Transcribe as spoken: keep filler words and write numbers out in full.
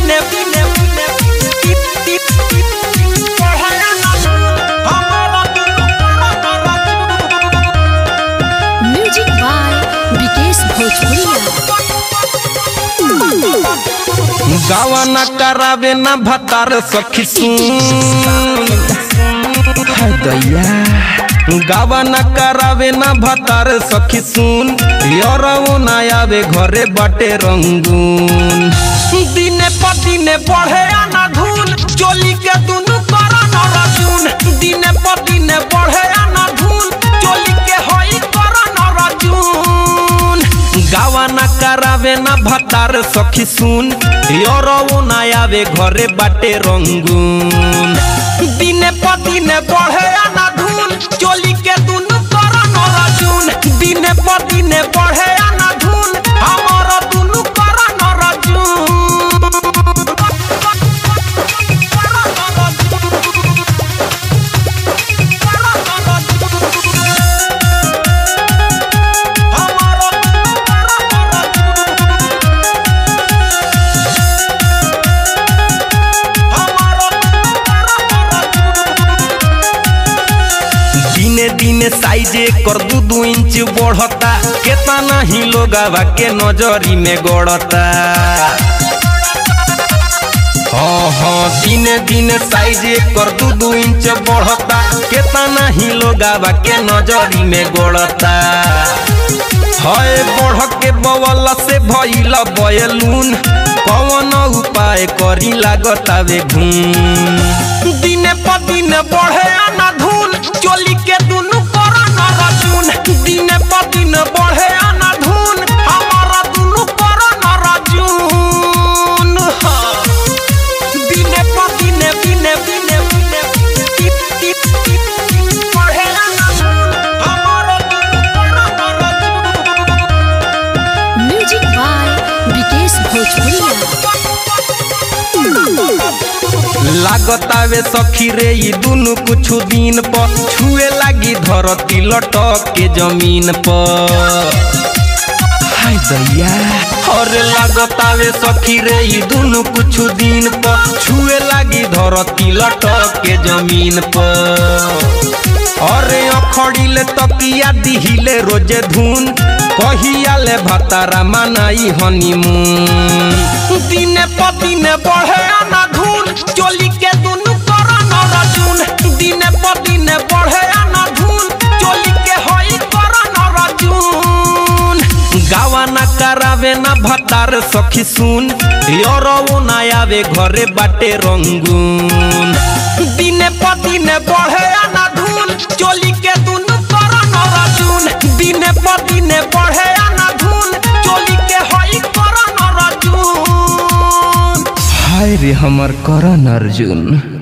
पदीने पीने पीने टिप टिप पढ़ाया ना हमारा म्यूजिक बाय विकेश भोजपुरिया। गावा ना करावे ना भतार सखी सुन हाय दैया गावा ना करावे ना भतार सखी सुन यारो ना आवे घरे बाटे रंगून दिने पदिने बढ़े आना धून चोली के दुनु करा न रजून दिने पदिने बढ़े आना धून चोली के होई करा न रजून गावा ना करावे ना भतार सखी सुन यारो ना आवे घरे बाटे रंगून दिने पदिने बढ़े आना धून चोली के दुनु करा न रजून दिने पदिने बढ़े आना धून हमारा दुनु करा न रजून दिने दिने साइजे कर दू दू इंच बढ़ता केतना ही लोगावा के नजरी में गड़ता हाँ हाँ दिने दिने साइजे कर दू दू इंच बढ़ता केतना ही लोगावा के नजरी में गड़ता हाय बढ़ के बवला से भइला बयलून कौन उपाय करी लागतावे घूम दिने पदिने बढ़े आना धून चोली के दुनु करा न रजून दिने पदिने बढ़े आना धून हमारा दुनु करा न रजून दिने पदिने बिने बिने बिने टिप टिप टिप बढ़े आना धून हमारा दुनु करा न रजून म्यूजिक बाय विकेश भोजपुरिया। लागतावे सखी रे ई दुनु कुछ दिन पर छुए लागी धरती लटक के जमीन पर हाय दैया और लागतावे सखी रे ई दुनु कुछ दिन पर छुए लागी धरती लटक के जमीन पर अरे अखड़ीले तकिया दिहिले रोजे धुन कहिया ले भतारा मनाई हनीमून दिने पदिने बढ़े आना धून चोली के दुनु करा न रजून दिने पदिने बढ़े आना धून चोली के होई करा न रजून गावा ना करावे ना भतार सखी सुन यारो ना आवे घरे बाटे रंगून दिने पदिने बढ़े आना धून चोली के दुनु करा न रजून दिने पदिने बढ़े आना धून चोली के होई करा न रजून हाय रे हमर करण अर्जुन।